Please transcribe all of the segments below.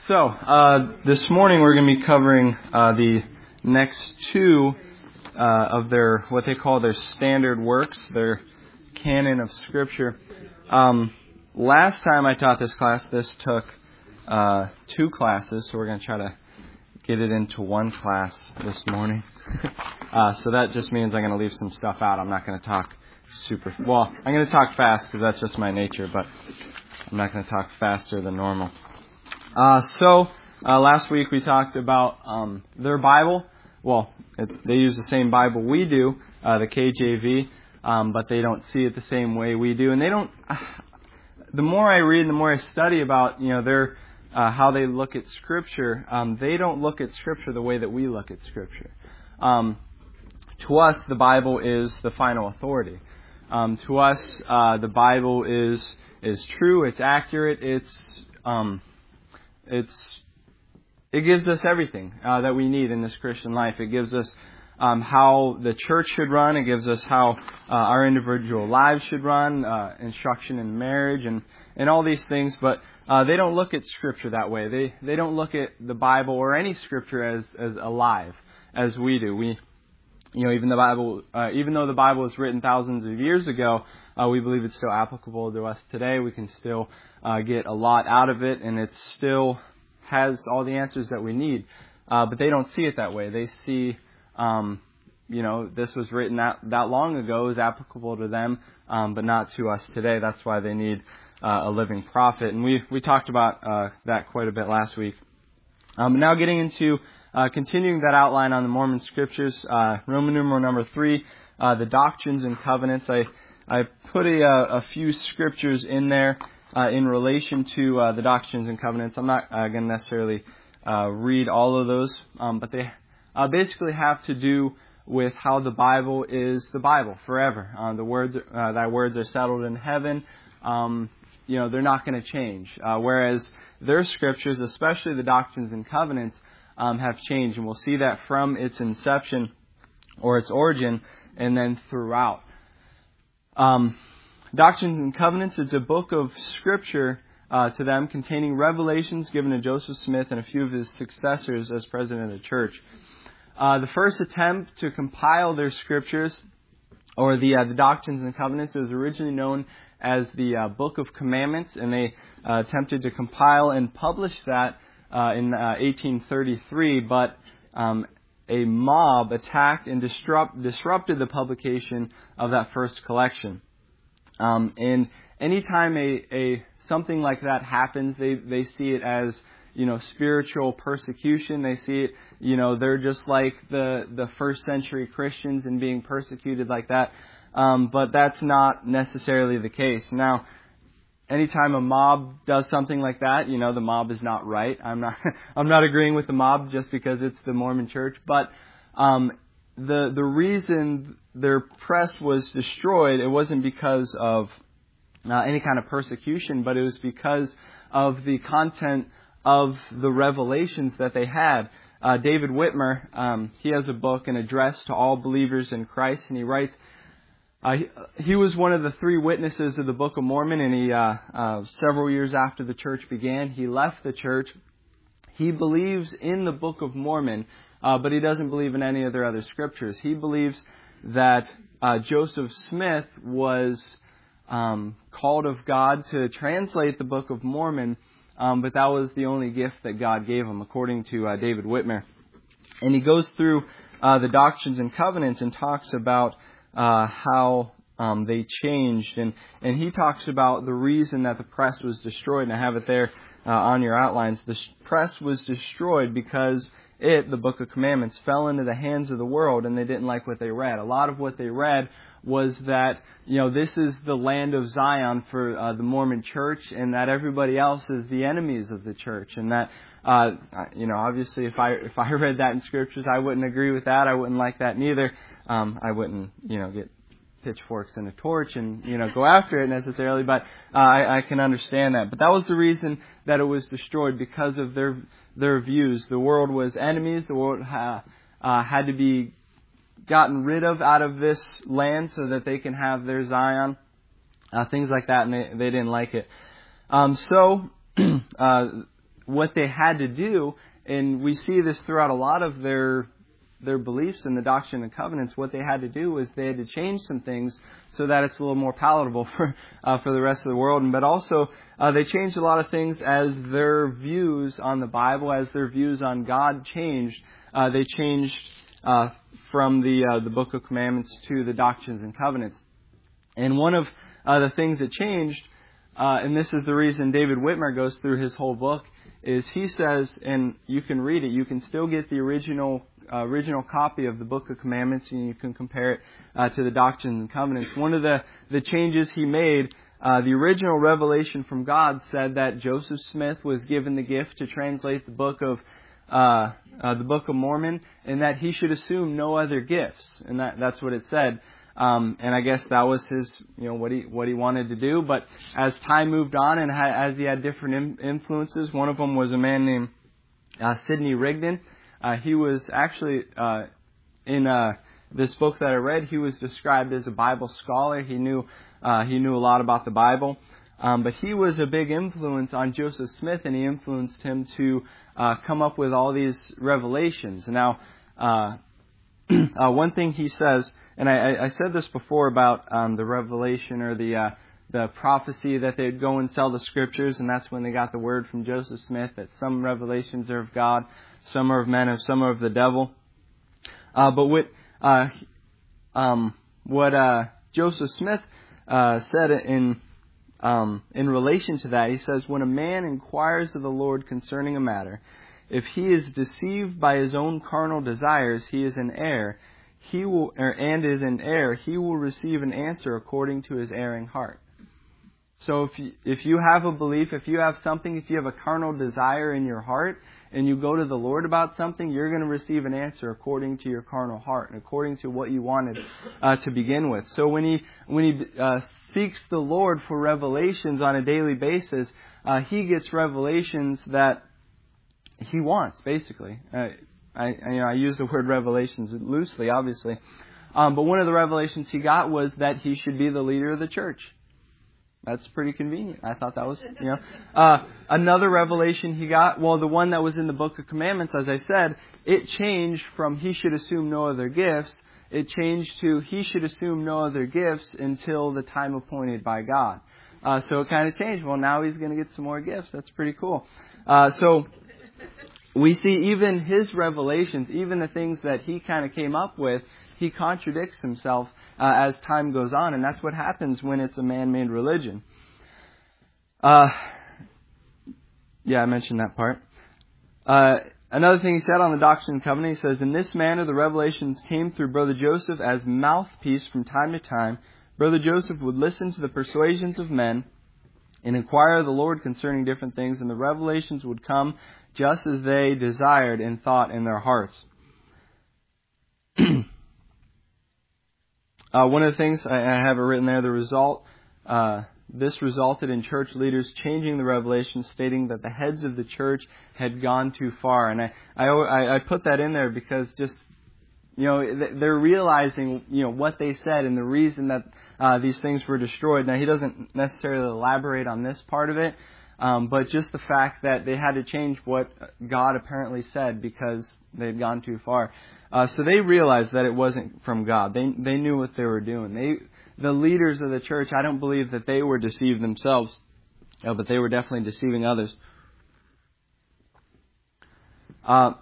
This morning we're going to be covering the next two of their, what they call their standard works, their canon of Scripture. Last time I taught this class, this took two classes, so we're going to try to get it into one class this morning. So that just means I'm going to leave some stuff out. I'm not going to talk I'm going to talk fast because that's just my nature, but I'm not going to talk faster than normal. Last week we talked about their Bible. They use the same Bible we do, the KJV, but they don't see it the same way we do. And they don't. The more I read, the more I study about their how they look at Scripture. They don't look at Scripture the way that we look at Scripture. To us, the Bible is the final authority. To us, the Bible is true. It's accurate. It gives us everything that we need in this Christian life. It gives us how the church should run. It gives us how our individual lives should run, instruction in marriage, and all these things. But they don't look at Scripture that way. They don't look at the Bible or any Scripture as alive as we do. Even though the Bible was written thousands of years ago, we believe it's still applicable to us today. We can still get a lot out of it, and it still has all the answers that we need. But they don't see it that way. They see, this was written that long ago, is applicable to them, but not to us today. That's why they need a living prophet. And we talked about that quite a bit last week. Now getting into continuing that outline on the Mormon Scriptures, Roman numeral number 3, the Doctrines and Covenants. I put a few scriptures in there in relation to the Doctrines and Covenants. I'm not going to necessarily read all of those, but they basically have to do with how the Bible is the Bible forever. The words, thy words are settled in heaven. They're not going to change. Whereas their scriptures, especially the Doctrines and Covenants, have changed, and we'll see that from its inception or its origin, and then throughout. Doctrines and Covenants is a book of Scripture to them containing revelations given to Joseph Smith and a few of his successors as president of the church. The first attempt to compile their scriptures, or the Doctrines and Covenants, was originally known as the Book of Commandments, and they attempted to compile and publish that in 1833, but a mob attacked and disrupted the publication of that first collection. And anytime a something like that happens, they see it as spiritual persecution. They see it, they're just like the first century Christians and being persecuted like that. But that's not necessarily the case. Now, anytime a mob does something like that, the mob is not right. I'm not agreeing with the mob just because it's the Mormon Church. But the reason their press was destroyed, it wasn't because of any kind of persecution, but it was because of the content of the revelations that they had. David Whitmer, he has a book, An Address to All Believers in Christ, and he writes, he was one of the three witnesses of the Book of Mormon, and he several years after the church began, he left the church. He believes in the Book of Mormon, but he doesn't believe in any of their other scriptures. He believes that Joseph Smith was called of God to translate the Book of Mormon, but that was the only gift that God gave him, according to David Whitmer. And he goes through the Doctrines and Covenants and talks about how they changed, and he talks about the reason that the press was destroyed, and I have it there on your outlines. The press was destroyed because the Book of Commandments, fell into the hands of the world, and they didn't like what they read. A lot of what they read was that this is the land of Zion for the Mormon Church, and that everybody else is the enemies of the church, and that obviously if I read that in scriptures, I wouldn't agree with that. I wouldn't like that neither. I wouldn't get pitchforks and a torch and go after it necessarily, but I can understand that. But that was the reason that it was destroyed, because of their views. The world was enemies. The world had to be gotten rid of out of this land so that they can have their Zion, things like that, and they didn't like it. what they had to do, and we see this throughout a lot of their beliefs in the Doctrine and Covenants, what they had to do was they had to change some things so that it's a little more palatable for the rest of the world. But also, they changed a lot of things as their views on the Bible, as their views on God changed. They changed from the Book of Commandments to the Doctrines and Covenants. And one of the things that changed, and this is the reason David Whitmer goes through his whole book, is he says, and you can read it, you can still get the original copy of the Book of Commandments, and you can compare it to the Doctrines and Covenants. One of the changes he made, the original revelation from God said that Joseph Smith was given the gift to translate the Book of Mormon, and that he should assume no other gifts, and that's what it said. And I guess that was his, what he wanted to do. But as time moved on, and as he had different influences, one of them was a man named Sidney Rigdon. He was actually in this book that I read. He was described as a Bible scholar. He knew a lot about the Bible. But he was a big influence on Joseph Smith, and he influenced him to come up with all these revelations. Now, one thing he says, and I said this before about the revelation or the prophecy that they'd go and sell the scriptures, and that's when they got the word from Joseph Smith that some revelations are of God, some are of men, and some are of the devil. But what Joseph Smith said in relation to that, he says, when a man inquires of the Lord concerning a matter, if he is deceived by his own carnal desires, he is in error. He will receive an answer according to his erring heart. So if you have a belief, if you have a carnal desire in your heart, and you go to the Lord about something, you're going to receive an answer according to your carnal heart and according to what you wanted to begin with. So when he seeks the Lord for revelations on a daily basis, he gets revelations that he wants, basically. I use the word revelations loosely, obviously. But one of the revelations he got was that he should be the leader of the church. That's pretty convenient. I thought that was, another revelation he got, the one that was in the Book of Commandments, as I said, it changed from he should assume no other gifts. It changed to he should assume no other gifts until the time appointed by God. So it kind of changed. Well, now he's going to get some more gifts. That's pretty cool. So we see even his revelations, even the things that he kind of came up with, he contradicts himself as time goes on, and that's what happens when it's a man-made religion. I mentioned that part. Another thing he said on the Doctrine and Covenant, he says, in this manner the revelations came through Brother Joseph as mouthpiece from time to time. Brother Joseph would listen to the persuasions of men and inquire of the Lord concerning different things, and the revelations would come just as they desired and thought in their hearts. One of the things, I have it written there, this resulted in church leaders changing the revelations, stating that the heads of the church had gone too far. And I put that in there because just, they're realizing, what they said and the reason that these things were destroyed. Now, he doesn't necessarily elaborate on this part of it, but just the fact that they had to change what God apparently said because they had gone too far. So they realized that it wasn't from God. They knew what they were doing. The leaders of the church, I don't believe that they were deceived themselves, but they were definitely deceiving others. I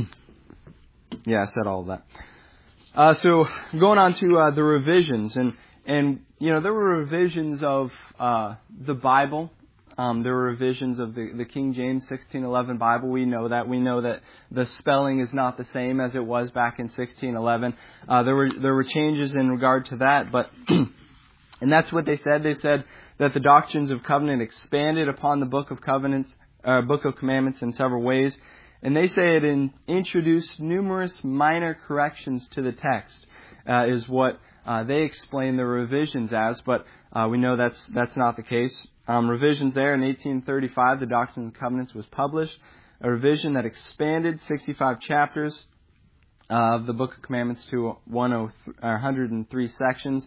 said all of that. So going on to the revisions, and there were revisions of the Bible. There were revisions of the King James 1611 Bible. We know that the spelling is not the same as it was back in 1611. There were changes in regard to that, but and that's what they said. They said that the doctrines of covenant expanded upon the Book of Commandments in several ways, and they say it introduced numerous minor corrections to the text. Is what they explain the revisions as, but we know that's not the case. Revisions there in 1835, the Doctrine and Covenants was published. A revision that expanded 65 chapters of the Book of Commandments to 103 sections.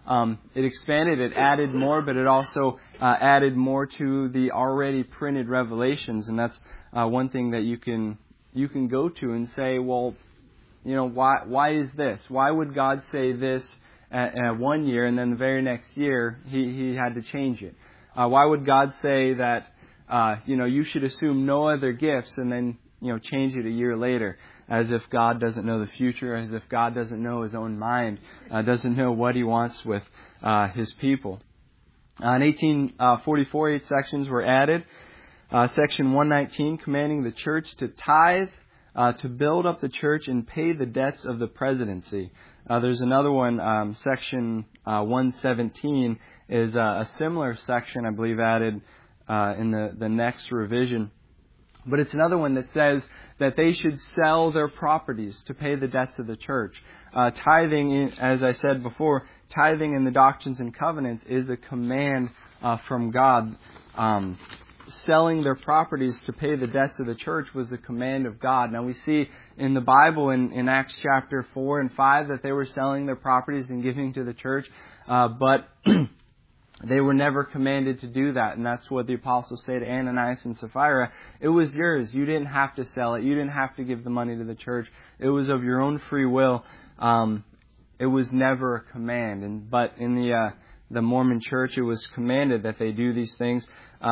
It expanded, it added more, but it also added more to the already printed revelations. And that's one thing that you can go to and say, well, why is this? Why would God say this at 1 year, and then the very next year he had to change it? Why would God say that you should assume no other gifts, and then change it a year later, as if God doesn't know the future, as if God doesn't know His own mind, doesn't know what He wants with His people? In 1844, 8 sections were added. Section 119, commanding the church to tithe, to build up the church and pay the debts of the presidency. There's another one, section 117 is a similar section, I believe, added in the next revision. But it's another one that says that they should sell their properties to pay the debts of the church. Tithing, as I said before, tithing in the Doctrines and Covenants is a command from God. Selling their properties to pay the debts of the church was a command of God. Now we see in the Bible in Acts chapter 4 and 5 that they were selling their properties and giving to the church, but they were never commanded to do that. And that's what the apostles say to Ananias and Sapphira. It was yours. You didn't have to sell it. You didn't have to give the money to the church. It was of your own free will. It was never a command. But in the Mormon church, it was commanded that they do these things.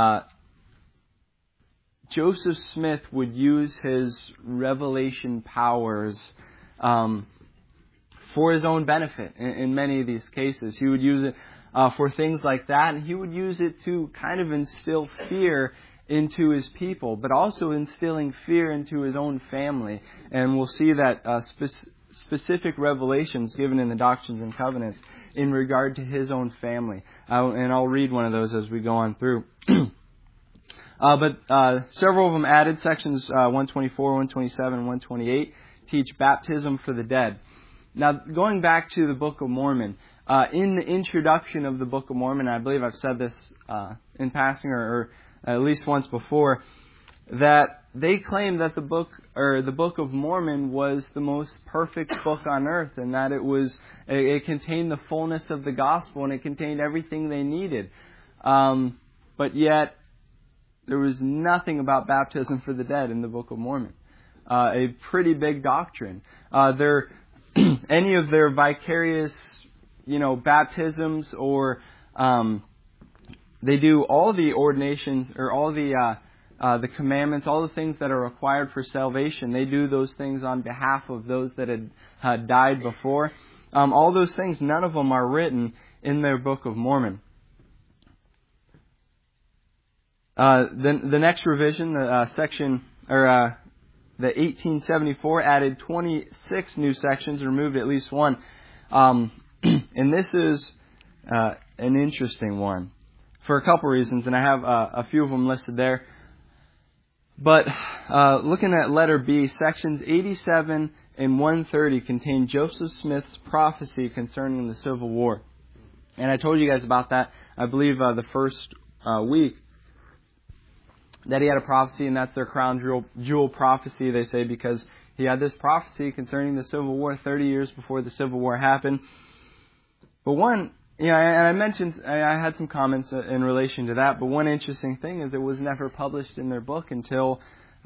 Joseph Smith would use his revelation powers for his own benefit in many of these cases. He would use it for things like that, and he would use it to kind of instill fear into his people, but also instilling fear into his own family. And we'll see that specific revelations given in the Doctrines and Covenants in regard to his own family. And I'll read one of those as we go on through. But several of them added. Sections 124, 127, 128 teach baptism for the dead. Now, going back to the Book of Mormon, in the introduction of the Book of Mormon, I believe I've said this in passing or at least once before, that they claim that the Book of Mormon was the most perfect book on earth, and that it contained the fullness of the gospel and it contained everything they needed. But yet, there was nothing about baptism for the dead in the Book of Mormon. A pretty big doctrine. Any of their vicarious, baptisms, or they do all the ordinations or all the commandments, all the things that are required for salvation. They do those things on behalf of those that had died before. All those things, none of them are written in their Book of Mormon. The next revision, the 1874 added 26 new sections, removed at least one. And this is an interesting one for a couple reasons, and I have a few of them listed there. But looking at letter B, sections 87 and 130 contain Joseph Smith's prophecy concerning the Civil War. And I told you guys about that, I believe, the first week. That he had a prophecy, and that's their crown jewel prophecy, they say, because he had this prophecy concerning the Civil War 30 years before the Civil War happened. But one, and I mentioned, I had some comments in relation to that, but one interesting thing is it was never published in their book until,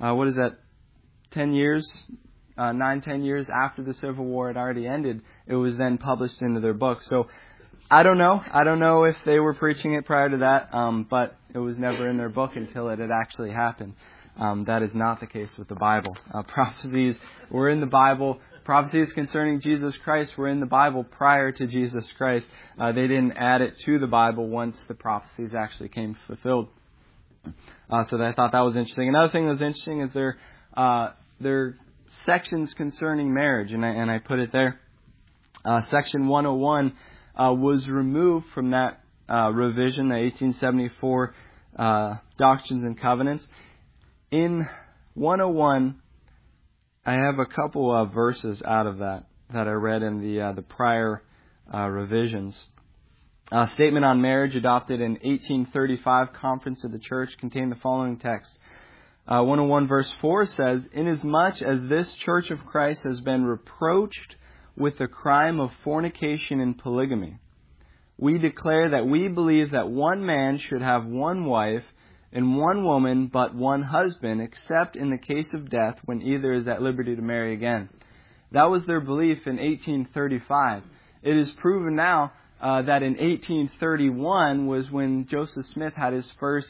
10 years, 9-10 years after the Civil War had already ended. It was then published into their book. So, I don't know. I don't know if they were preaching it prior to that, but it was never in their book until it had actually happened. That is not the case with the Bible. Prophecies were in the Bible. Prophecies concerning Jesus Christ were in the Bible prior to Jesus Christ. They didn't add it to the Bible once the prophecies actually came fulfilled. So I thought that was interesting. Another thing that was interesting is their sections concerning marriage, and I put it there. Section 101 was removed from that revision, the 1874 Doctrines and Covenants. In 101, I have a couple of verses out of that I read in the prior revisions. A statement on marriage adopted in 1835 Conference of the Church contained the following text. 101 verse 4 says, "Inasmuch as this Church of Christ has been reproached with the crime of fornication and polygamy, we declare that we believe that one man should have one wife and one woman but one husband, except in the case of death when either is at liberty to marry again. That was their belief in 1835. It is proven now that in 1831 was when Joseph Smith had his first,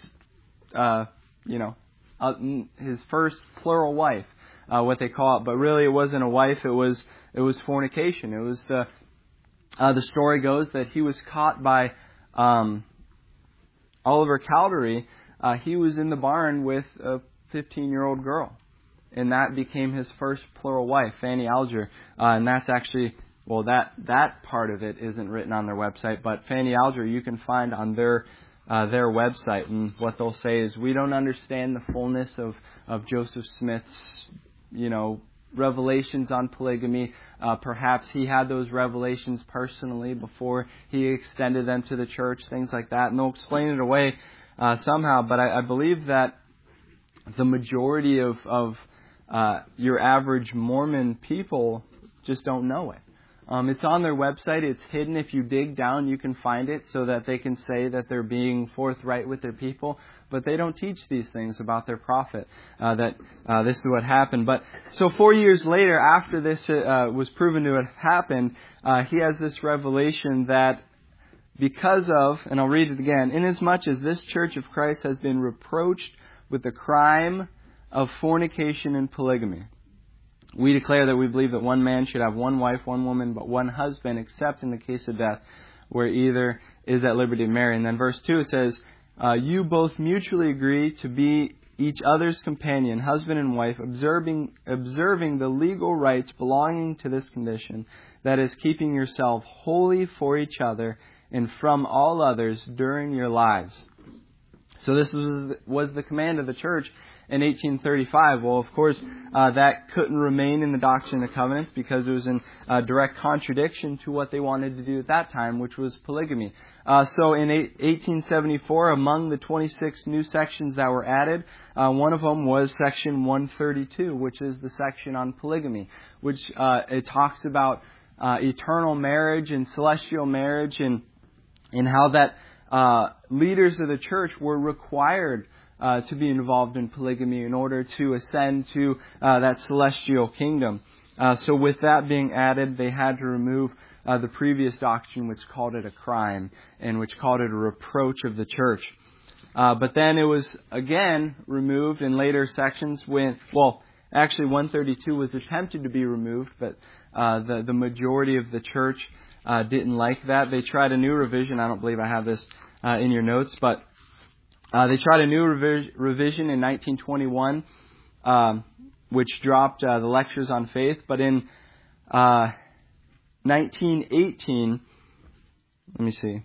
his first plural wife, what they call it. But really, it wasn't a wife; it was fornication. It was the story goes that he was caught by Oliver Cowdery. He was in the barn with a 15-year-old girl, and that became his first plural wife, Fanny Alger. And that's actually, well, that part of it isn't written on their website, but Fanny Alger you can find on their website. And what they'll say is, we don't understand the fullness of Joseph Smith's, revelations on polygamy. Perhaps he had those revelations personally before he extended them to the church, things like that. And they'll explain it away somehow. But I believe that the majority of your average Mormon people just don't know it. It's on their website. It's hidden. If you dig down, you can find it so that they can say that they're being forthright with their people. But they don't teach these things about their prophet, that this is what happened. But so 4 years later, after this was proven to have happened, he has this revelation that because of, and I'll read it again, inasmuch as this Church of Christ has been reproached with the crime of fornication and polygamy, we declare that we believe that one man should have one wife, one woman, but one husband, except in the case of death, where either is at liberty to marry. And then verse 2 says, you both mutually agree to be each other's companion, husband and wife, observing the legal rights belonging to this condition, that is, keeping yourself holy for each other and from all others during your lives. So this was the command of the church in 1835. Well, of course, that couldn't remain in the Doctrine and Covenants because it was in direct contradiction to what they wanted to do at that time, which was polygamy. So in 1874, among the 26 new sections that were added, one of them was section 132, which is the section on polygamy, which it talks about eternal marriage and celestial marriage and how that leaders of the church were required to be involved in polygamy in order to ascend to that celestial kingdom. So with that being added, they had to remove the previous doctrine, which called it a crime and which called it a reproach of the church. But then it was again removed in later sections when, actually 132 was attempted to be removed, but the majority of the church didn't like that. They tried a new revision. I don't believe I have this in your notes, but they tried a new revision in 1921, which dropped the lectures on faith. But in 1918, let me see.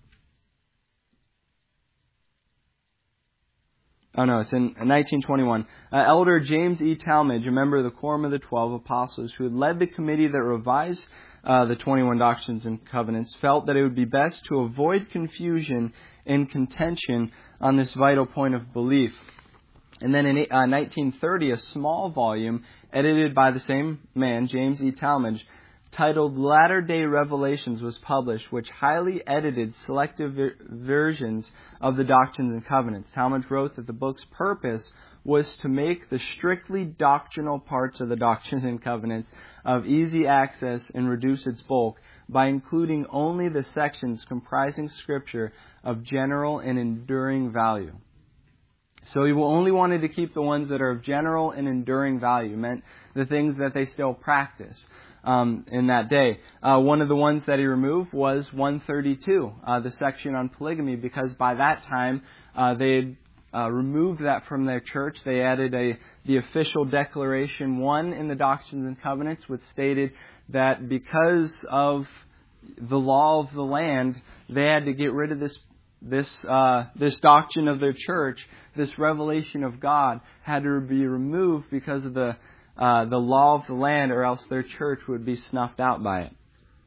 Oh, no, it's in 1921. Elder James E. Talmage, a member of the Quorum of the 12 Apostles, who had led the committee that revised the 21 Doctrines and Covenants, felt that it would be best to avoid confusion and contention on this vital point of belief. And then in 1930, a small volume edited by the same man, James E. Talmage, titled Latter-day Revelations was published, which highly edited selective versions of the Doctrines and Covenants. Talmage wrote that the book's purpose was to make the strictly doctrinal parts of the Doctrines and Covenants of easy access and reduce its bulk by including only the sections comprising Scripture of general and enduring value. So he only wanted to keep the ones that are of general and enduring value, meant the things that they still practice in that day. One of the ones that he removed was 132, the section on polygamy, because by that time they had removed that from their church. They added the official Declaration 1 in the Doctrines and Covenants, which stated that because of the law of the land, they had to get rid of this doctrine of their church. This revelation of God had to be removed because of the law of the land, or else their church would be snuffed out by it.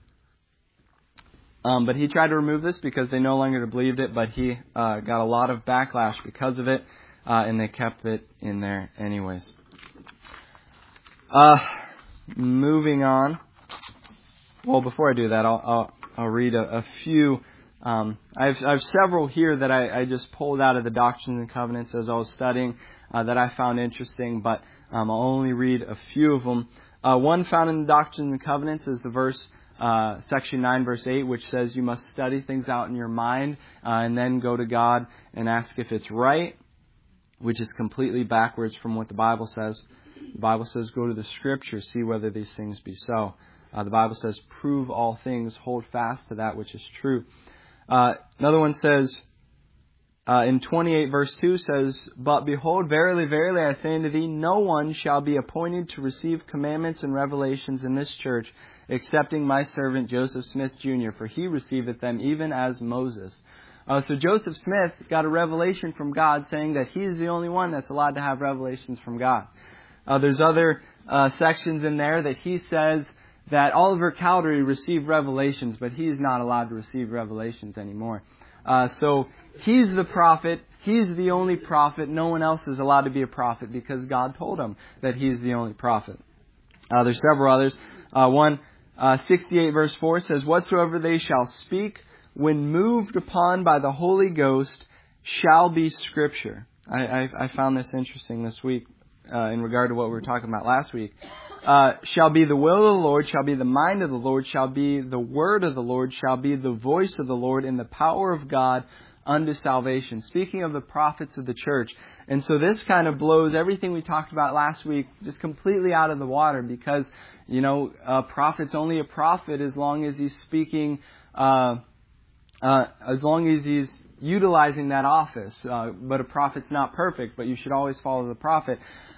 But he tried to remove this because they no longer believed it, but he got a lot of backlash because of it, and they kept it in there anyways. Moving on. Well, before I do that, I'll read a few I have several here that I just pulled out of the Doctrines and Covenants as I was studying that I found interesting, but I'll only read a few of them. One found in the Doctrines and Covenants is the verse, section 9, verse 8, which says you must study things out in your mind and then go to God and ask if it's right, which is completely backwards from what the Bible says. The Bible says go to the Scriptures, see whether these things be so. The Bible says prove all things, hold fast to that which is true. Another one says, in 28 verse 2 says, But behold, verily, verily, I say unto thee, no one shall be appointed to receive commandments and revelations in this church, excepting my servant Joseph Smith Jr., for he receiveth them even as Moses. So Joseph Smith got a revelation from God saying that he's the only one that's allowed to have revelations from God. There's other sections in there that he says that Oliver Cowdery received revelations, but he's not allowed to receive revelations anymore. So he's the prophet. He's the only prophet. No one else is allowed to be a prophet because God told him that he's the only prophet. There's several others. 68 verse 4 says, Whatsoever they shall speak, when moved upon by the Holy Ghost, shall be Scripture. I found this interesting this week in regard to what we were talking about last week. Shall be the will of the Lord, shall be the mind of the Lord, shall be the word of the Lord, shall be the voice of the Lord in the power of God unto salvation. Speaking of the prophets of the church. And so this kind of blows everything we talked about last week just completely out of the water because, a prophet's only a prophet as long as he's speaking, as long as he's utilizing that office. But a prophet's not perfect, but you should always follow the prophet.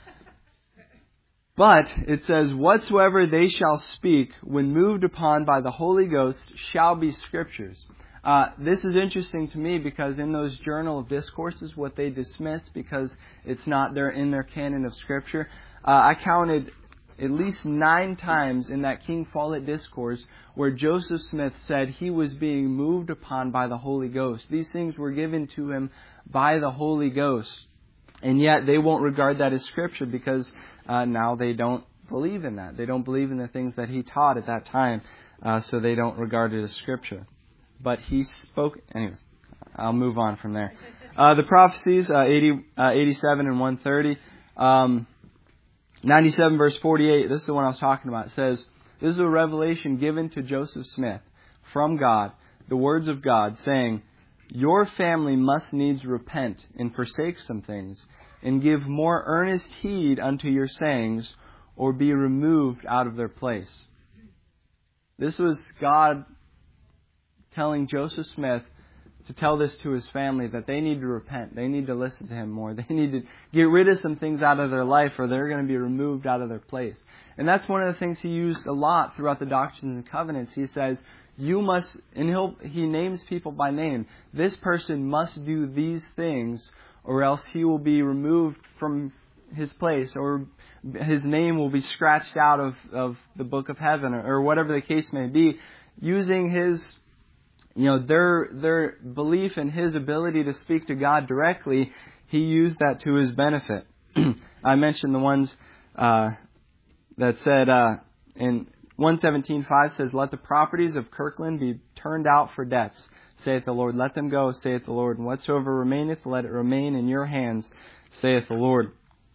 But it says, Whatsoever they shall speak, when moved upon by the Holy Ghost, shall be Scriptures. This is interesting to me because in those Journal of Discourses, what they dismiss because it's not there in their canon of Scripture, I counted at least 9 times in that King Follett Discourse where Joseph Smith said he was being moved upon by the Holy Ghost. These things were given to him by the Holy Ghost. And yet they won't regard that as Scripture because now they don't believe in that. They don't believe in the things that he taught at that time, so they don't regard it as Scripture. But he spoke... Anyways, I'll move on from there. The prophecies, 87 and 130. 97 verse 48, this is the one I was talking about. It says, This is a revelation given to Joseph Smith from God, the words of God, saying, Your family must needs repent and forsake some things, and give more earnest heed unto your sayings, or be removed out of their place. This was God telling Joseph Smith to tell this to his family, that they need to repent. They need to listen to him more. They need to get rid of some things out of their life, or they're going to be removed out of their place. And that's one of the things he used a lot throughout the Doctrines and Covenants. He says, you must, and he names people by name. This person must do these things, or else he will be removed from his place, or his name will be scratched out of the book of heaven, or whatever the case may be, using his, their belief in his ability to speak to God directly. He used that to his benefit. I mentioned the ones that said in 117:5 says, Let the properties of Kirkland be turned out for debts, saith the Lord. Let them go, saith the Lord. And whatsoever remaineth, let it remain in your hands, saith the Lord.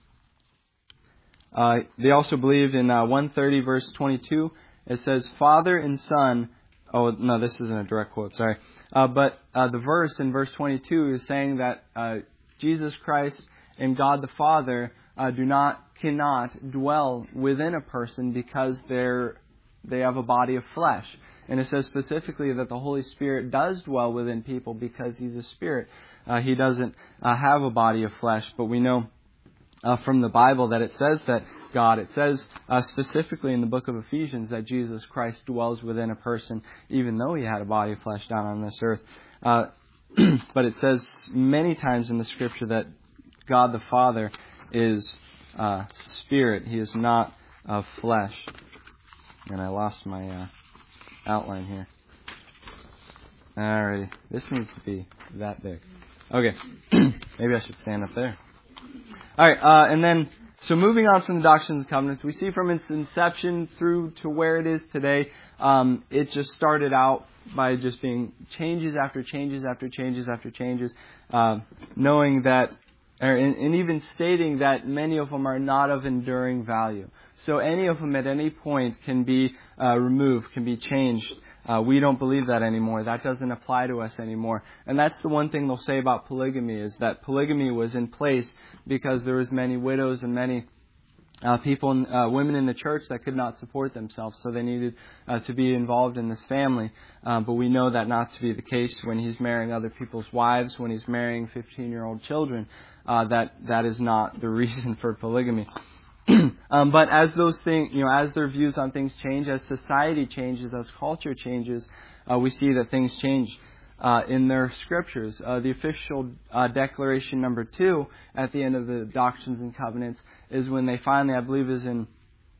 They also believed in 130 verse 22. It says, Father and Son. Oh, no, this isn't a direct quote, sorry. But the verse in verse 22 is saying that Jesus Christ and God the Father cannot dwell within a person because they have a body of flesh. And it says specifically that the Holy Spirit does dwell within people because He's a Spirit. He doesn't have a body of flesh, but we know from the Bible that it says that God, it says specifically in the book of Ephesians that Jesus Christ dwells within a person even though He had a body of flesh down on this earth. But it says many times in the Scripture that God the Father is Spirit. He is not of flesh. And I lost my outline here. Alrighty. This needs to be that big. Okay. Maybe I should stand up there. Alright, and then So moving on from the Doctrines and Covenants, we see from its inception through to where it is today, it just started out by just being changes after changes after changes after changes, knowing that, and even stating that many of them are not of enduring value. So any of them at any point can be removed, can be changed. We don't believe that anymore. That doesn't apply to us anymore. And that's the one thing they'll say about polygamy, is that polygamy was in place because there was many widows and many women in the church that could not support themselves, so they needed to be involved in this family. But we know that not to be the case when he's marrying other people's wives, when he's marrying 15-year-old children. That is not the reason for polygamy. But as those things, as their views on things change, as society changes, as culture changes, we see that things change in their scriptures. The official declaration number 2 at the end of the Doctrines and Covenants is when they finally, I believe, is in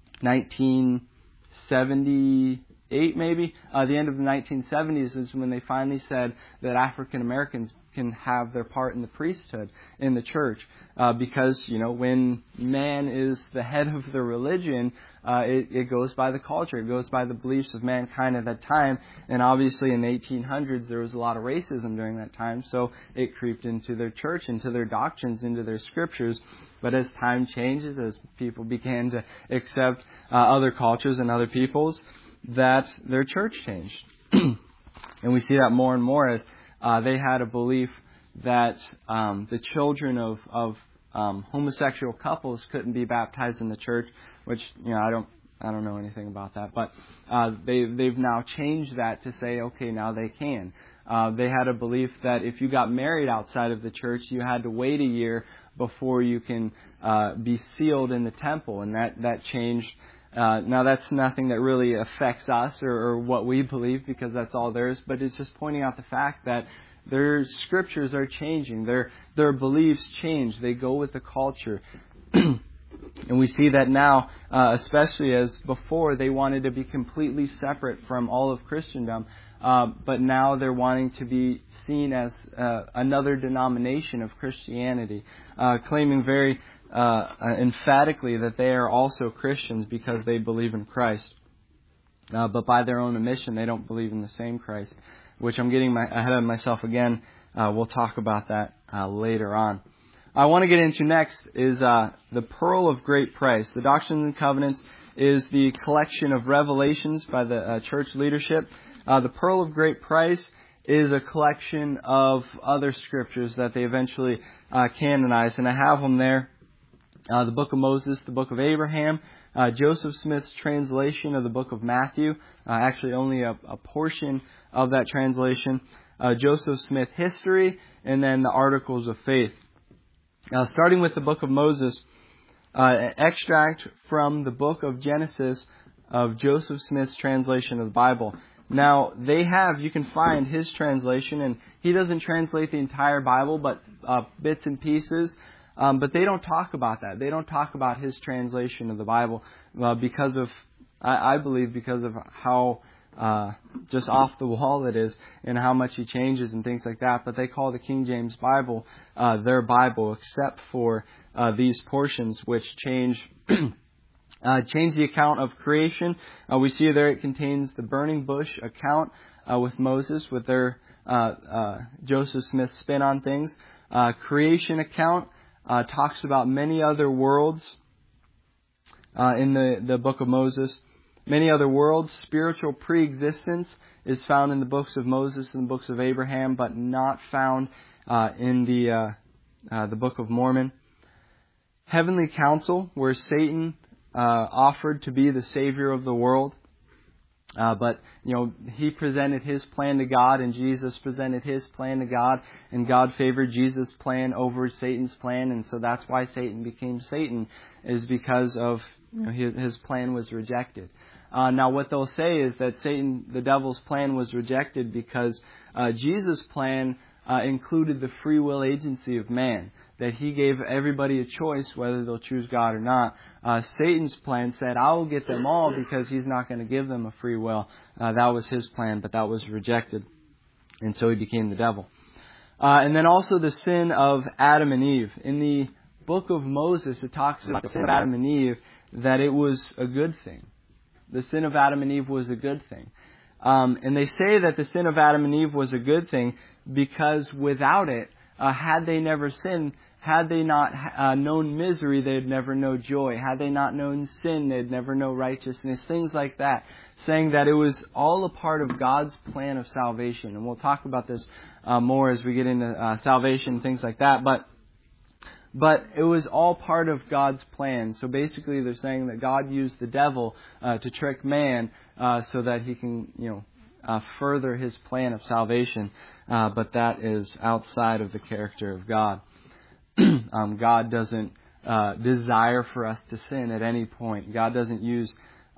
1978 maybe. The end of the 1970s is when they finally said that African Americans can have their part in the priesthood in the church, because when man is the head of the religion, it goes by the culture, it goes by the beliefs of mankind at that time. And obviously in the 1800s there was a lot of racism during that time, so it creeped into their church, into their doctrines, into their scriptures. But as time changes, as people began to accept other cultures and other peoples, that their church changed. And we see that more and more as they had a belief that the children of homosexual couples couldn't be baptized in the church, which I don't know anything about that, but they've now changed that to say, okay, now they can. They had a belief that if you got married outside of the church, you had to wait a year before you can be sealed in the temple, and that changed. Now that's nothing that really affects us or what we believe, because that's all there is, but it's just pointing out the fact that their scriptures are changing, their beliefs change, they go with the culture. And we see that now, especially as before they wanted to be completely separate from all of Christendom, but now they're wanting to be seen as another denomination of Christianity, claiming very emphatically that they are also Christians because they believe in Christ. But by their own admission, they don't believe in the same Christ, which I'm getting ahead of myself again. We'll talk about that later on. I want to get into next is the Pearl of Great Price. The Doctrines and Covenants is the collection of revelations by the church leadership. The Pearl of Great Price is a collection of other scriptures that they eventually canonized, and I have them there. The Book of Moses, the Book of Abraham, Joseph Smith's translation of the Book of Matthew, actually only a portion of that translation, Joseph Smith History, and then the Articles of Faith. Starting with the Book of Moses, an extract from the Book of Genesis of Joseph Smith's translation of the Bible. Now, you can find his translation, and he doesn't translate the entire Bible, but bits and pieces. But they don't talk about that. They don't talk about his translation of the Bible because of, I believe, because of how just off the wall it is and how much he changes and things like that. But they call the King James Bible their Bible, except for these portions which change the account of creation. We see there it contains the burning bush account with Moses, with their Joseph Smith spin on things. Creation account talks about many other worlds in the Book of Moses. Many other worlds. Spiritual pre-existence is found in the books of Moses and the books of Abraham, but not found in the Book of Mormon. Heavenly council, where Satan offered to be the savior of the world. But he presented his plan to God, and Jesus presented his plan to God, and God favored Jesus' plan over Satan's plan, and so that's why Satan became Satan, is because of his plan was rejected. Now what they'll say is that the devil's plan was rejected because Jesus' plan included the free will agency of man, that he gave everybody a choice whether they'll choose God or not. Satan's plan said, I will get them all, because he's not going to give them a free will. That was his plan, but that was rejected. And so he became the devil. And then also the sin of Adam and Eve. In the book of Moses, it talks about the sin of Adam and Eve, that it was a good thing. The sin of Adam and Eve was a good thing. And they say that the sin of Adam and Eve was a good thing because without it, had they never sinned, had they not known misery, they'd never know joy. Had they not known sin, they'd never know righteousness. Things like that. Saying that it was all a part of God's plan of salvation. And we'll talk about this more as we get into salvation and things like that. But it was all part of God's plan. So basically they're saying that God used the devil to trick man so that he can, further his plan of salvation. But that is outside of the character of God. God doesn't desire for us to sin at any point. God doesn't use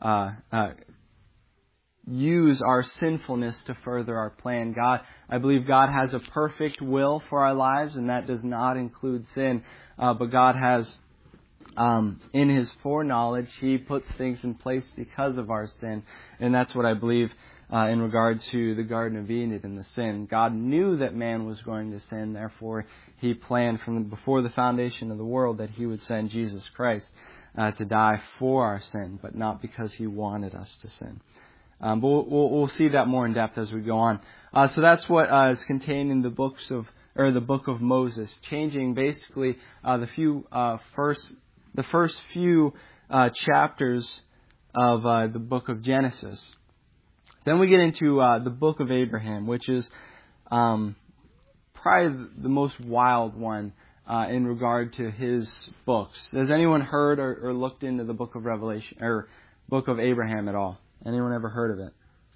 our sinfulness to further our plan. I believe God has a perfect will for our lives, and that does not include sin. But God has, in His foreknowledge, He puts things in place because of our sin. And that's what I believe in regard to the Garden of Eden and the sin. God knew that man was going to sin, therefore He planned from before the foundation of the world that He would send Jesus Christ to die for our sin, but not because He wanted us to sin. But we'll see that more in depth as we go on. So that's what is contained in the book of Moses, changing basically the first few chapters of the book of Genesis. Then we get into the book of Abraham, which is probably the most wild one in regard to his books. Has anyone heard or looked into the book of Revelation or book of Abraham at all? Anyone ever heard of it?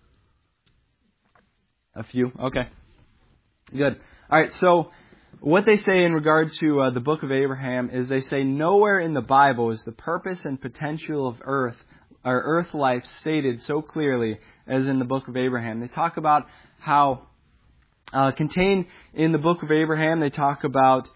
A few? Okay. Good. All right, so what they say in regard to the book of Abraham is they say nowhere in the Bible is the purpose and potential of earth life stated so clearly as in the book of Abraham. They talk about how contained in the book of Abraham, they talk about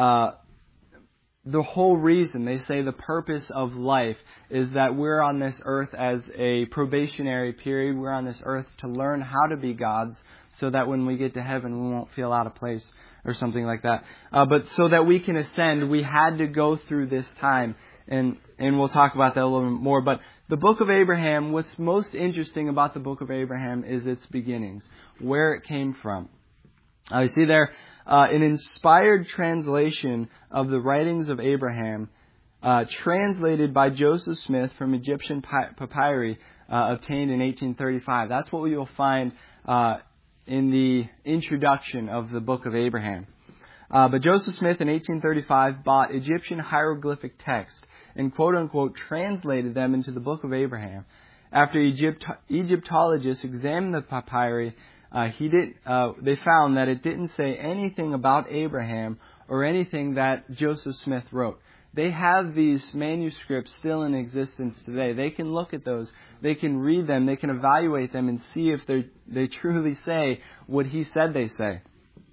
the whole reason. They say the purpose of life is that we're on this earth as a probationary period. We're on this earth to learn how to be gods so that when we get to heaven we won't feel out of place or something like that. But so that we can ascend, we had to go through this time. And we'll talk about that a little bit more. But the book of Abraham, what's most interesting about the book of Abraham is its beginnings, where it came from. You see there, an inspired translation of the writings of Abraham, translated by Joseph Smith from Egyptian papyri, obtained in 1835. That's what you'll find in the introduction of the book of Abraham. But Joseph Smith in 1835 bought Egyptian hieroglyphic texts and quote-unquote translated them into the book of Abraham. After Egyptologists examined the papyri, they found that it didn't say anything about Abraham or anything that Joseph Smith wrote. They have these manuscripts still in existence today. They can look at those. They can read them. They can evaluate them and see if they truly say what he said they say.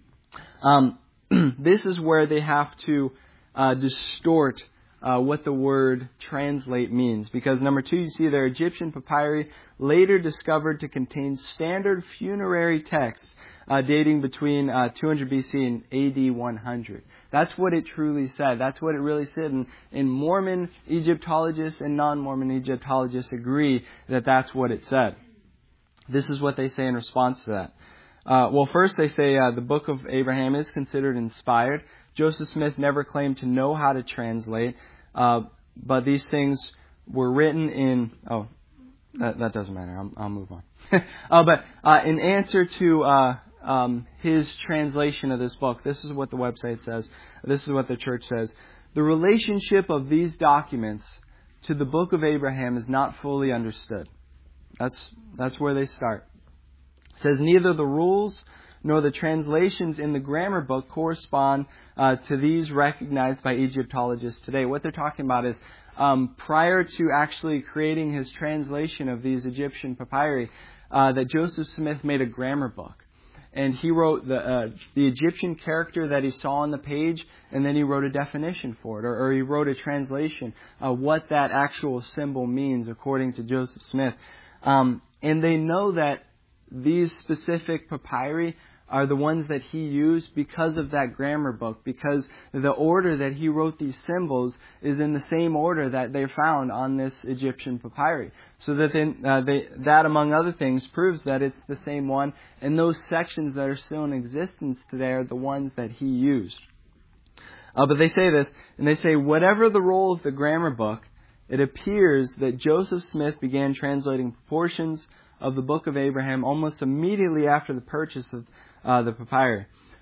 This is where they have to distort what the word translate means. Because number 2, you see there, Egyptian papyri later discovered to contain standard funerary texts dating between 200 BC and AD 100. That's what it truly said. That's what it really said. And Mormon Egyptologists and non-Mormon Egyptologists agree that that's what it said. This is what they say in response to that. Well, first they say the book of Abraham is considered inspired. Joseph Smith never claimed to know how to translate, but these things were written in... Oh, that doesn't matter. I'll move on. But in answer to his translation of this book, this is what the website says. This is what the church says. The relationship of these documents to the book of Abraham is not fully understood. That's where they start. It says, neither the rules nor the translations in the grammar book correspond to these recognized by Egyptologists today. What they're talking about is prior to actually creating his translation of these Egyptian papyri, that Joseph Smith made a grammar book. And he wrote the Egyptian character that he saw on the page, and then he wrote a definition for it, or he wrote a translation of what that actual symbol means according to Joseph Smith. And they know that these specific papyri are the ones that he used because of that grammar book, because the order that he wrote these symbols is in the same order that they're found on this Egyptian papyri. So that that, among other things, proves that it's the same one, and those sections that are still in existence today are the ones that he used. But they say this, and they say, whatever the role of the grammar book, it appears that Joseph Smith began translating portions of the Book of Abraham almost immediately after the purchase of the papyri.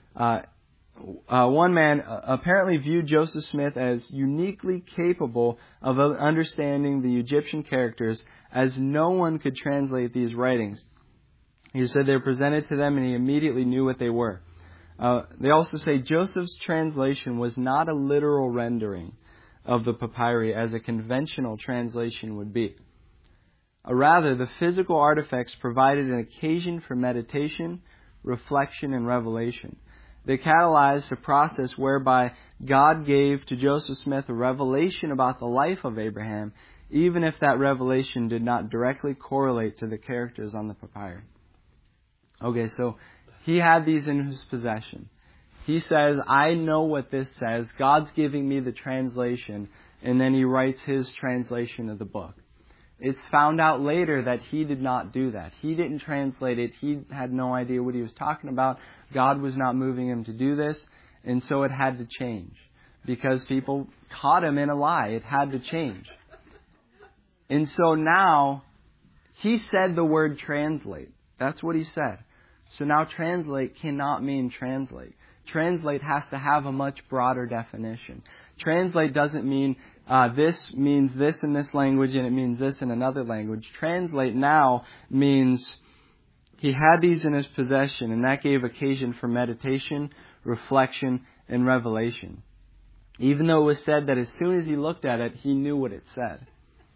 One man apparently viewed Joseph Smith as uniquely capable of understanding the Egyptian characters, as no one could translate these writings. He said they were presented to them and he immediately knew what they were. They also say Joseph's translation was not a literal rendering of the papyri as a conventional translation would be. Rather, the physical artifacts provided an occasion for meditation, reflection, and revelation. They catalyzed a process whereby God gave to Joseph Smith a revelation about the life of Abraham, even if that revelation did not directly correlate to the characters on the papyri. Okay, so he had these in his possession. He says, I know what this says. God's giving me the translation. And then he writes his translation of the book. It's found out later that he did not do that. He didn't translate it. He had no idea what he was talking about. God was not moving him to do this. And so it had to change. Because people caught him in a lie. It had to change. And so now, he said the word translate. That's what he said. So now translate cannot mean translate. Translate has to have a much broader definition. Translate doesn't mean this means this in this language and it means this in another language. Translate now means he had these in his possession, and that gave occasion for meditation, reflection, and revelation. Even though it was said that as soon as he looked at it, he knew what it said.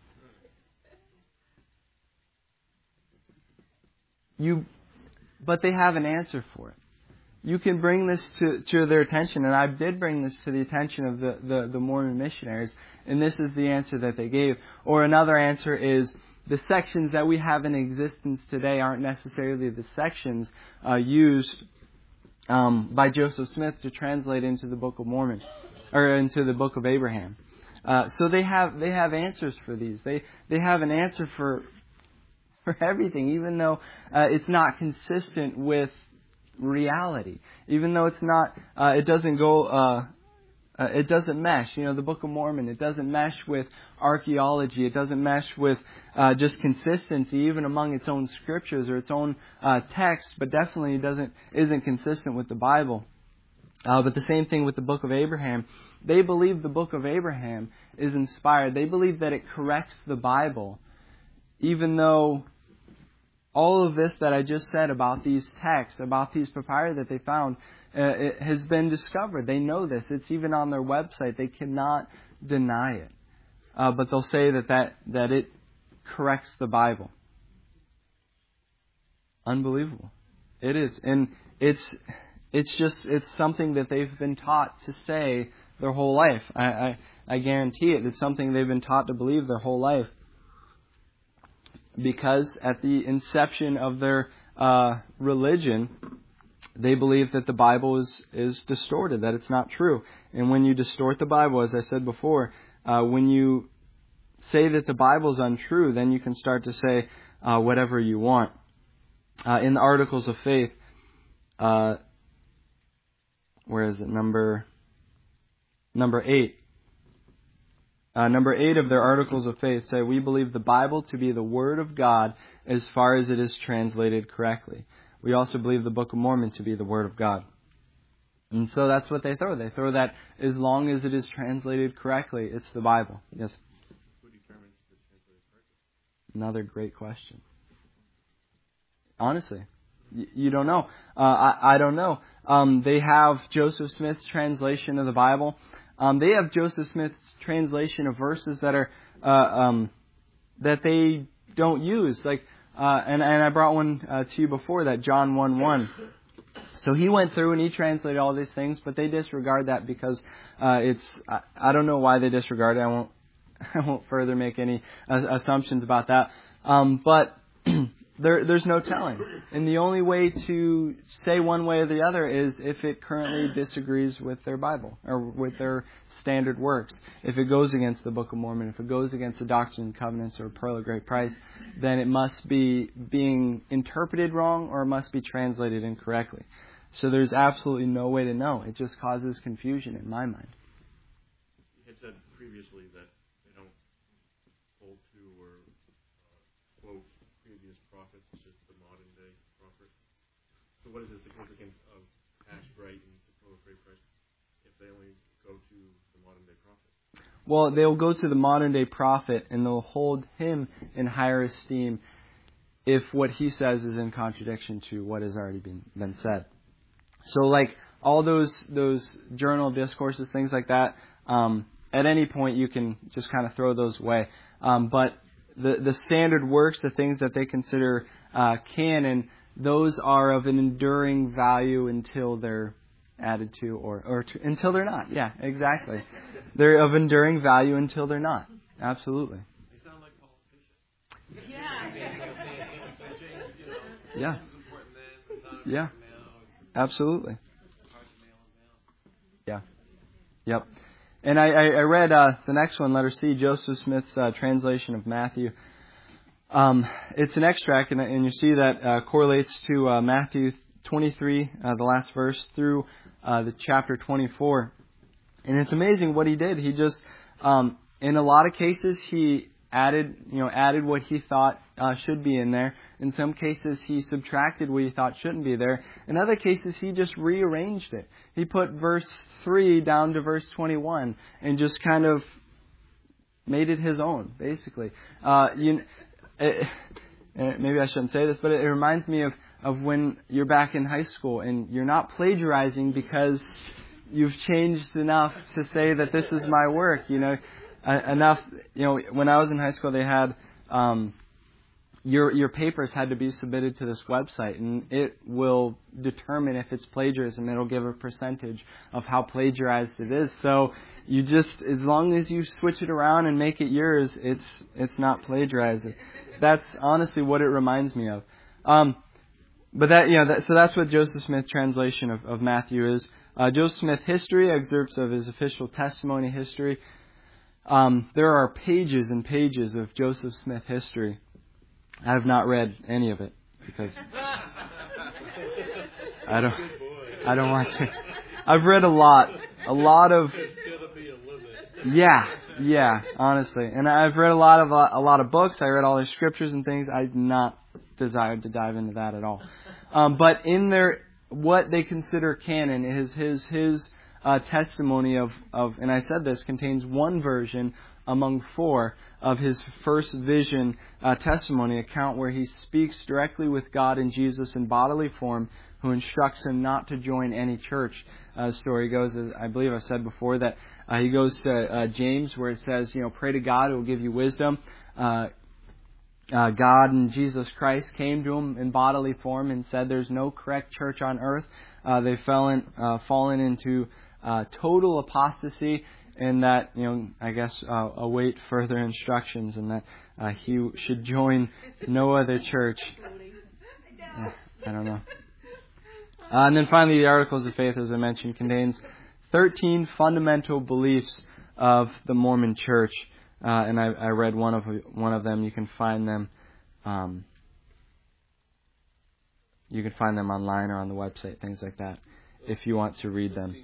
But they have an answer for it. You can bring this to their attention, and I did bring this to the attention of the Mormon missionaries, and this is the answer that they gave. Or another answer is, the sections that we have in existence today aren't necessarily the sections used by Joseph Smith to translate into the Book of Mormon, or into the Book of Abraham. So they have answers for these. They have an answer for everything, even though it's not consistent with reality. Even though it's not, it doesn't mesh. The Book of Mormon, it doesn't mesh with archaeology. It doesn't mesh with just consistency, even among its own scriptures or its own text. But definitely isn't consistent with the Bible. But the same thing with the Book of Abraham. They believe the Book of Abraham is inspired. They believe that it corrects the Bible, even though all of this that I just said about these texts, about these papyri that they found, it has been discovered. They know this. It's even on their website. They cannot deny it. But they'll say that it corrects the Bible. Unbelievable. It is. And it's something that they've been taught to say their whole life. I guarantee it. It's something they've been taught to believe their whole life. Because at the inception of their religion, they believe that the Bible is distorted, that it's not true. And when you distort the Bible, as I said before, when you say that the Bible is untrue, then you can start to say whatever you want. In the Articles of Faith, where is it? Number 8. Number 8 of their Articles of Faith say, we believe the Bible to be the Word of God as far as it is translated correctly. We also believe the Book of Mormon to be the Word of God. And so that's what they throw. They throw that as long as it is translated correctly, it's the Bible. Yes? Who determines if it's translated correctly? Another great question. Honestly, you don't know. I don't know. They have Joseph Smith's translation of the Bible. They have Joseph Smith's translation of verses that are that they don't use. And I brought one to you before, that John 1:1. So he went through and he translated all these things, but they disregard that because I don't know why they disregard it. I won't further make any assumptions about that. But there's no telling. And the only way to say one way or the other is if it currently disagrees with their Bible or with their standard works. If it goes against the Book of Mormon, if it goes against the Doctrine and Covenants or Pearl of Great Price, then it must be being interpreted wrong or it must be translated incorrectly. So there's absolutely no way to know. It just causes confusion in my mind. You had said previously that they don't hold to or quote previous prophets, it's just the modern day prophet. So what is the significance of Ashbright and the Pearl of Great Price if they only go to the modern day prophet? Well, they'll go to the modern day prophet and they'll hold him in higher esteem if what he says is in contradiction to what has already been said. So like all those journal discourses, things like that, at any point you can just kind of throw those away. But the standard works, the things that they consider canon, those are of an enduring value until they're added to or until they're not. Yeah, exactly. They're of enduring value until they're not. Absolutely. They sound like politicians. Yeah. Yeah. Absolutely. Yeah. Yep. And I read the next one, letter C, Joseph Smith's translation of Matthew. It's an extract, and you see that correlates to Matthew 23, the last verse, through the chapter 24. And it's amazing what he did. He just, in a lot of cases, he added what he thought should be in there. In some cases, he subtracted what he thought shouldn't be there. In other cases, he just rearranged it. He put verse 3 down to verse 21 and just kind of made it his own, basically. Maybe I shouldn't say this, but it reminds me of when you're back in high school and you're not plagiarizing because you've changed enough to say that this is my work, enough. When I was in high school, they had your papers had to be submitted to this website, and it will determine if it's plagiarism. It'll give a percentage of how plagiarized it is. So you just, as long as you switch it around and make it yours, it's not plagiarized. That's honestly what it reminds me of. But so that's what Joseph Smith translation of Matthew is. Joseph Smith history, excerpts of his official testimony history. There are pages and pages of Joseph Smith history. I have not read any of it because I don't want to. I've read a lot of. Yeah, honestly, and I've read a lot of books. I read all the scriptures and things. I've not desired to dive into that at all. But in there, what they consider canon is his testimony of, and I said this, contains one version among four of his first vision testimony account where he speaks directly with God and Jesus in bodily form, who instructs him not to join any church. Story goes, I believe I've said before, that he goes to James where it says, pray to God who will give you wisdom. God and Jesus Christ came to him in bodily form and said there's no correct church on earth. They've fallen into total apostasy, and that, I guess, await further instructions, and that he should join no other church. I don't know. And then finally, the Articles of Faith, as I mentioned, contains 13 fundamental beliefs of the Mormon Church. And I read one of them. You can find them. You can find them online or on the website, things like that, if you want to read them.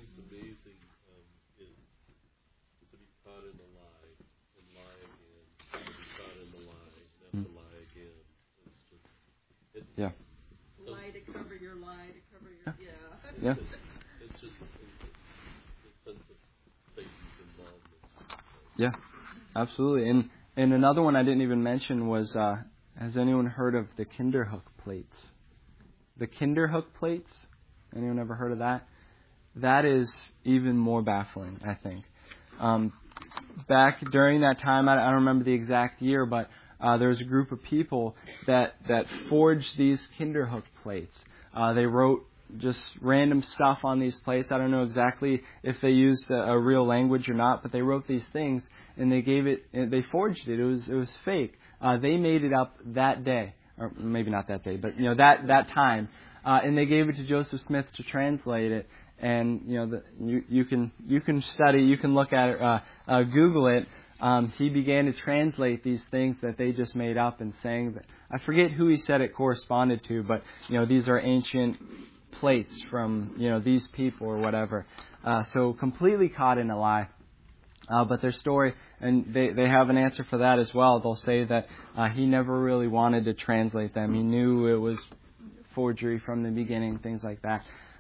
Yeah. Lie to cover your lie to cover your Yeah. It's just a sense of Satan's involvement. Yeah, absolutely. And another one I didn't even mention was, has anyone heard of the Kinderhook plates? The Kinderhook plates? Anyone ever heard of that? That is even more baffling, I think. Back during that time, I don't remember the exact year, but there was a group of people that forged these Kinderhook plates. They wrote just random stuff on these plates. I don't know exactly if they used a real language or not, but they wrote these things and they forged it. It was fake. They made it up that day. or maybe not that day, but that time, and they gave it to Joseph Smith to translate it. And you can study, you can look at it, Google it. He began to translate these things that they just made up and saying that, I forget who he said it corresponded to, but these are ancient plates from these people or whatever. So completely caught in a lie. But their story, and they have an answer for that as well. They'll say that he never really wanted to translate them. He knew it was forgery from the beginning, things like that.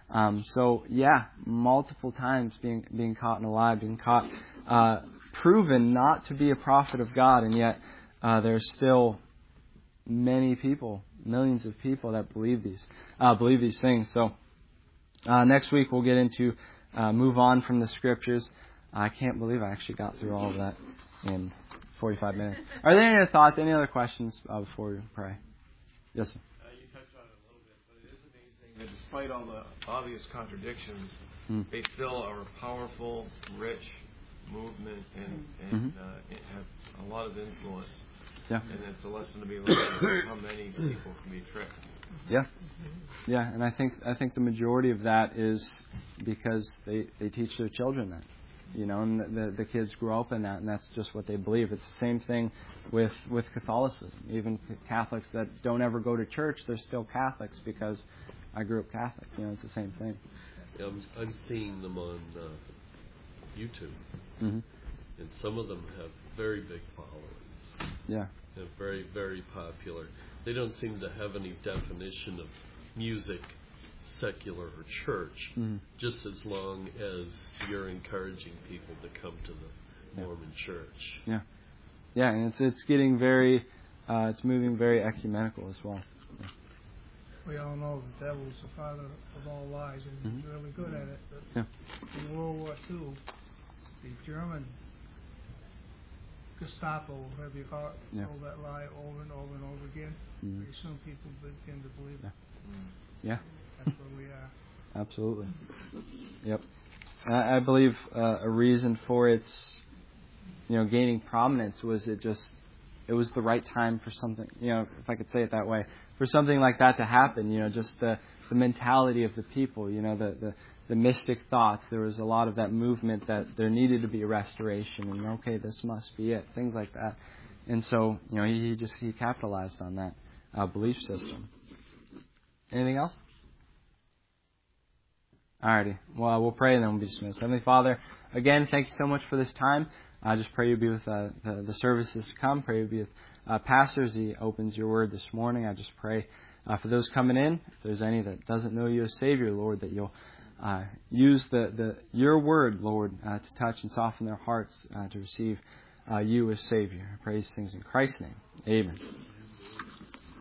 Multiple times being caught in a lie, being caught, proven not to be a prophet of God, and yet there's still many people, millions of people that believe these things. So next week we'll get into move on from the Scriptures. I can't believe I actually got through all of that in 45 minutes. Are there any other thoughts, any other questions before we pray? Yes, sir. You touched on it a little bit, but it is amazing that despite all the obvious contradictions, they still are a powerful, rich movement and have a lot of influence. Yeah. And it's a lesson to be learned about how many people can be tricked. Yeah, and I think the majority of that is because they teach their children that. And the kids grow up in that, and that's just what they believe. It's the same thing with Catholicism. Even Catholics that don't ever go to church, they're still Catholics because I grew up Catholic. It's the same thing. Yeah, I'm seeing them on YouTube, and some of them have very big followings. Yeah, they're very, very popular. They don't seem to have any definition of music, secular or church, just as long as you're encouraging people to come to the Mormon church. Yeah, and it's getting very, it's moving very ecumenical as well. Yeah. We all know the devil's the father of all lies, and he's really good at it. But in World War II, the German Gestapo, whatever you call it, told that lie over and over and over again. Pretty soon people begin to believe it. Yeah. That's where we are. Absolutely. Yep. I believe a reason for its, gaining prominence was it was the right time for something, if I could say it that way, for something like that to happen. Just the mentality of the people, the mystic thoughts. There was a lot of that movement that there needed to be a restoration, and okay, this must be it, things like that. And so, he capitalized on that belief system. Anything else? Alrighty. Well, we'll pray and then we'll be dismissed. Heavenly Father, again, thank you so much for this time. I just pray you be with the services to come. Pray you be with Pastor as he opens your word this morning. I just pray for those coming in, if there's any that doesn't know you as Savior, Lord, that you'll use your word, Lord, to touch and soften their hearts to receive you as Savior. I pray these things in Christ's name. Amen.